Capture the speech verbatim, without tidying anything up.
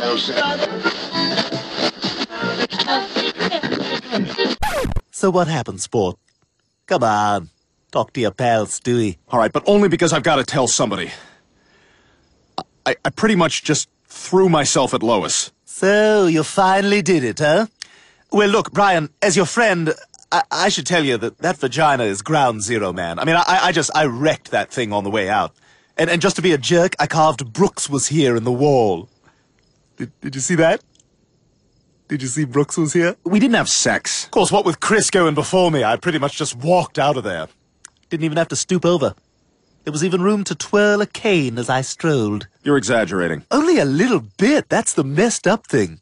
So what happened, sport? Come on. Talk to your pal, Stewie. All right, but only because I've got to tell somebody. I, I pretty much just threw myself at Lois. So, you finally did it, huh? Well, look, Brian, as your friend, I, I should tell you that that vagina is ground zero, man. I mean, I, I just, I wrecked that thing on the way out. And, and just to be a jerk, I carved Brooks was here in the wall. Did, did you see that? Did you see Brooks was here? We didn't have sex. Of course, what with Chris going before me, I pretty much just walked out of there. Didn't even have to stoop over. There was even room to twirl a cane as I strolled. You're exaggerating. Only a little bit. That's the messed up thing.